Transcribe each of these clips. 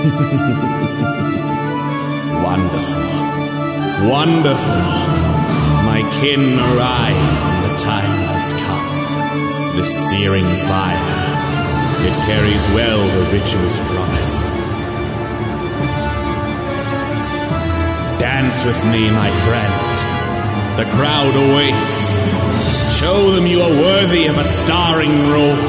Wonderful, wonderful. My kin arrive and the time has come. This searing fire, it carries well the ritual's promise. Dance with me, my friend. The crowd awaits. Show them you are worthy of a starring role.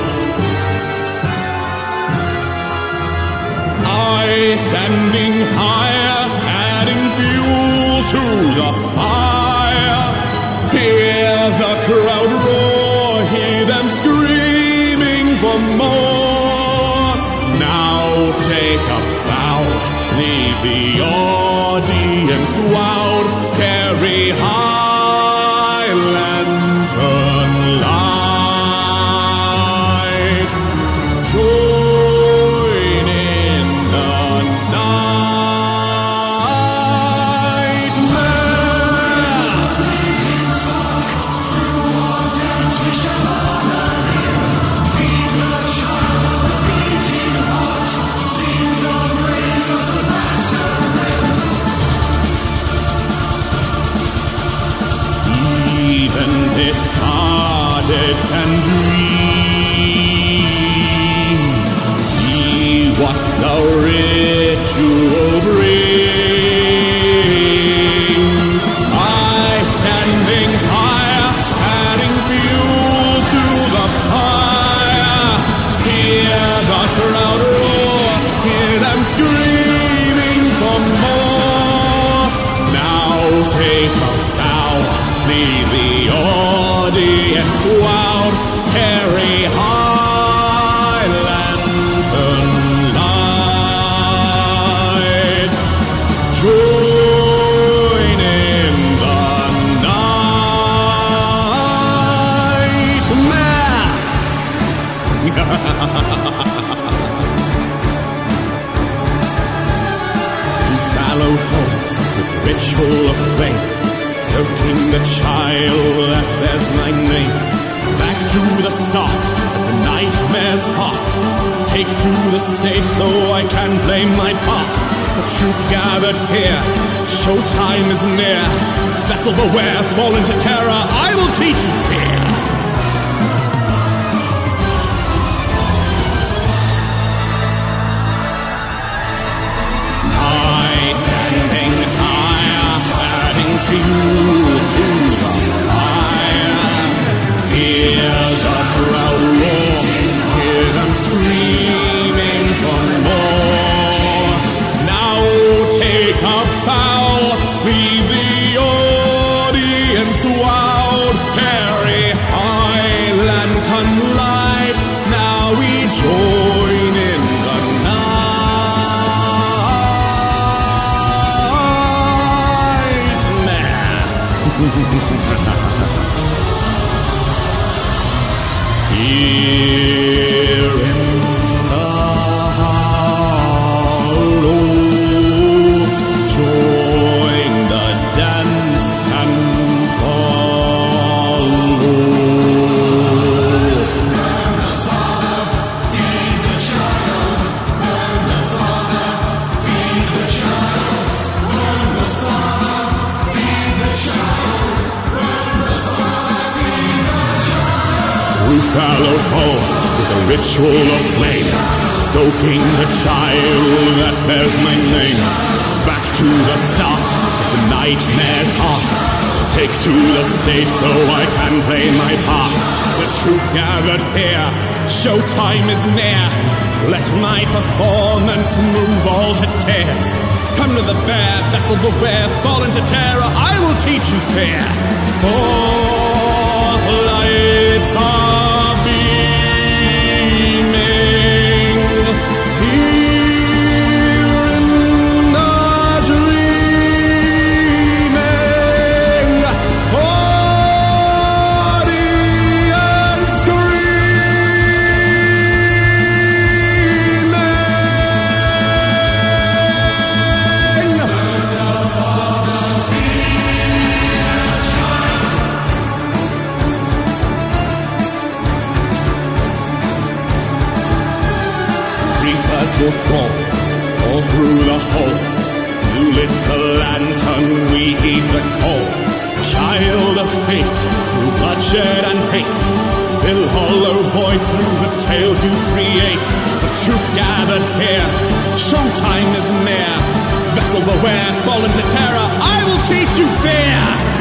I, standing higher, adding fuel to the fire. Hear the crowd roar, hear them screaming for more. Now take a bow, leave the audience wowed. Carry high lantern light. Join in the nightmare. Through our dance we shall honor him. Feed the child of the beating heart. Sing the praise of the master rim. Even discarded can dream. See what the ritual brings. I, standing higher, adding fuel to the fire. Hear the crowd roar, hear them screaming for more. Now take a bow, leave the audience wowed. Carry high lantern light. Join in the nightmare. Fallow homes with ritual of flame, stoking the child that bears my name. Back to the start, the nightmare's hot. Take to the stage so I can play my part. The troop gathered here, showtime is near. Vessel beware, fall into terror, I will teach you fear. Standing higher, adding fuel to the fire. Hear the crowd roar, hear them screaming for more. Now take a bow, leave the audience wowed. Carry high lantern light, now we join in the here in the hollow, join the dance and follow. Burn the father, feed the child. Burn the father, feed the child. Burn the father, feed the child. Burn the father, feed the child. We followed pulse with a ritual of flame, stoking the child that bears my name. Back to the start, the nightmare's heart. Take to the stage so I can play my part. The troop gathered here, showtime is near. Let my performance move all to tears. Come to the bear, vessel beware, fall into terror, I will teach you fear. Spotlights are beaming here in the dreaming audience screaming. Will crawl, all through the halls. You lit the lantern, we heed the call. Child of fate, through bloodshed and hate, fill hollow void through the tales you create. The troop gathered here, showtime is near. Vessel beware, fall into terror, I will teach you fear!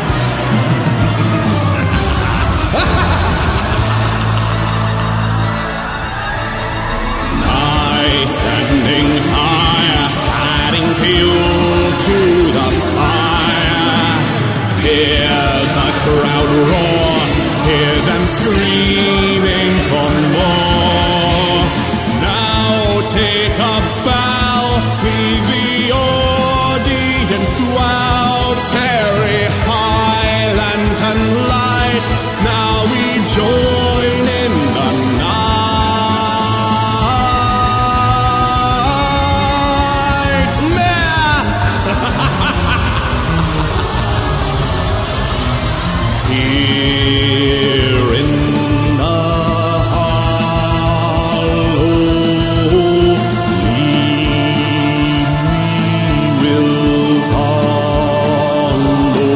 Standing higher, adding fuel to the fire. Hear the crowd roar, hear them screaming for more. Now take a bow, leave the audience wowed. Carry high lantern light, now we join in the night. Here in the hollow, we will follow.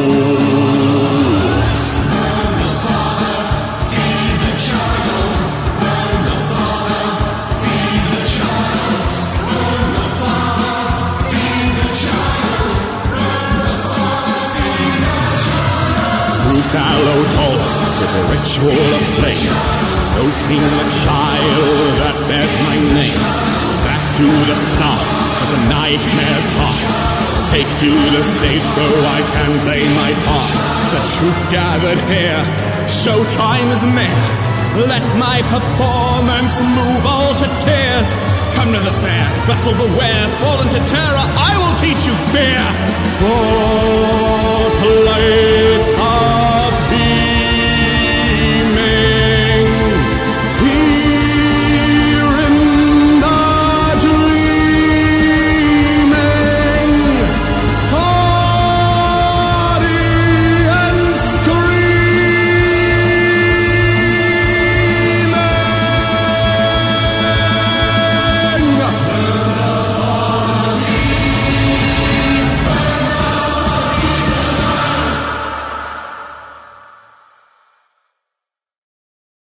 Burn the Father, feed the child. Burn the Father, feed the child. Burn the Father, feed the child. Burn the Father, feed the child. Through hallowed halls with a ritual of flame, stoking the child that bears my name. Back to the start of the nightmare's heart. Take to the stage so I can play my part. The troop gathered here, showtime is near. Let my performance move all to tears. Come to the fair, vessel beware, fall into terror, I will teach you fear. Spotlights are